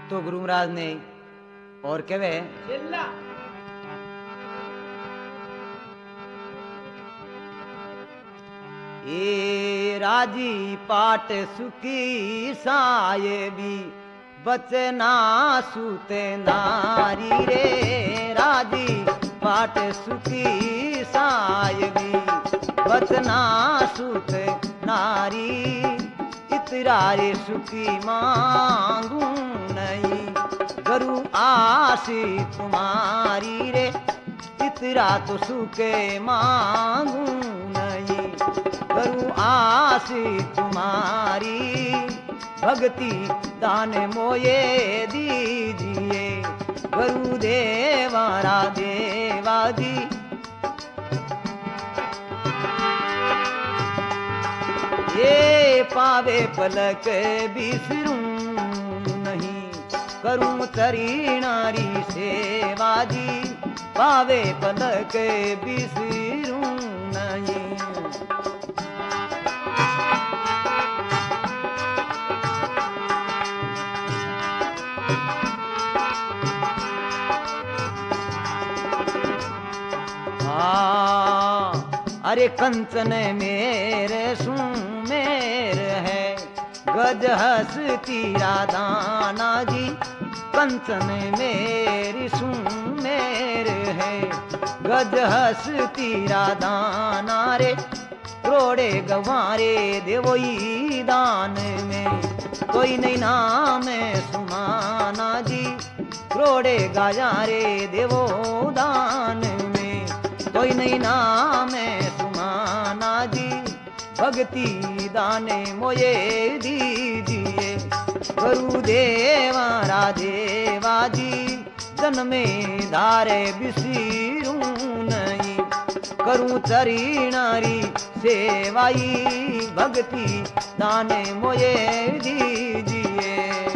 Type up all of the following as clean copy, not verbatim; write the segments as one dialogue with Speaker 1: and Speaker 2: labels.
Speaker 1: तो गुरु महाराज ने और कहे ए राजी पाट सुखी साये भी बचना सूते नारी रे राजी पाट सुखी साये भी बचना सूते नारी इतरा रे सुखी मांगू नहीं गुरु आशी तुम्हारी रे इतरा तो सुखे मांगू नहीं गुरु आशी तुम्हारी भक्ति दान मोये दीजिए गुरु देवारा देवादी ये पावे पलक बिसरूं नहीं करूं तरी नारी सेवा जी पावे पलक बिसरूं नहीं अरे कंचन मेरे सुमेर है गज हंसती राधाना जी कंचन मेरी सुमेर है गज हंसती राधाना रे रोड़े गवारे देवोई दान में कोई नहीं नाम सुमाना जी रोड़े गाजा रे देवो दान में कोई नहीं नाम सुमाना जी भक्ति दाने मोये दीजिए गुरु देवा राधेवा जी जन्मे धारे बिसीरूं नहीं करूं चरी नारी सेवाई भक्ति दाने मोये दीजिए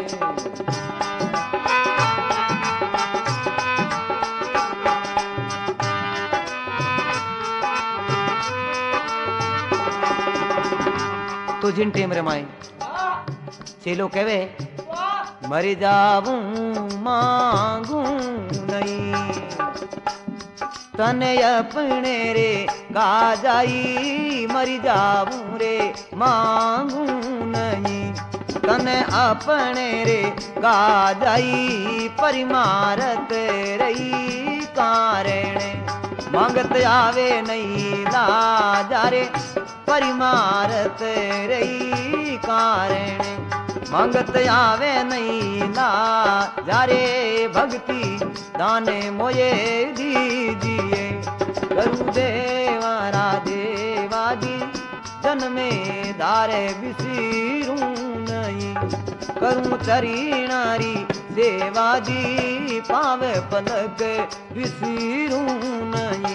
Speaker 1: तो जिन टेम रे माए चेलो कहवे मरी जाऊं मांगू नहीं तने अपने रे गा जाई मरी जाऊं रे मांगू नहीं तने अपने रे गा जाई परिमारत रही कारण मांगत आवे नहीं लाजा रे परिमारत रही कारण मांगत आवे नहीं लाजा रे भक्ति दाने मोये दीजिए गुरु देवा राधेवा जी जन्मे धारे बिसीरूं नहीं करूं चरी नारी सेवा जी पावे पलक बिसीरूं नहीं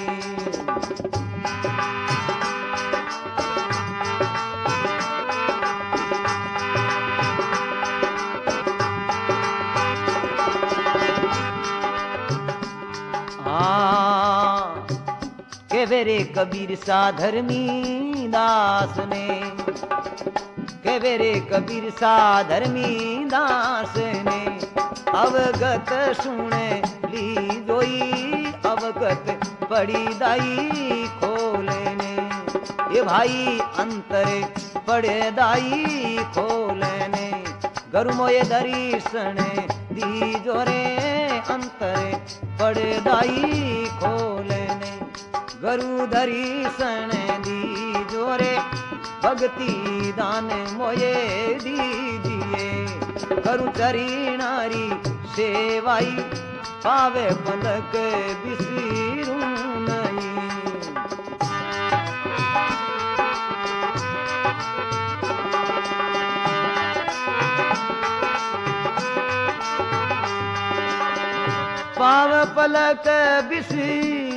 Speaker 1: के वेरे कबीर सा धर्मी दास ने के वेरे कबीर सा धर्मी दास ने अवगत सुने ली जोई अवगत पड़ी दाई खोलने ये भाई अंतरे पड़े दाई खोलने गुरु मोये दर्शन दी जोरे अंतरे पड़े दाई खोलने गुरु दर्शन दी जोरे भक्ति दान मोये दीजिए गुरु चरी नारी सेवाई पावे पलक बिसीरूं नहीं पाव पलक बिसी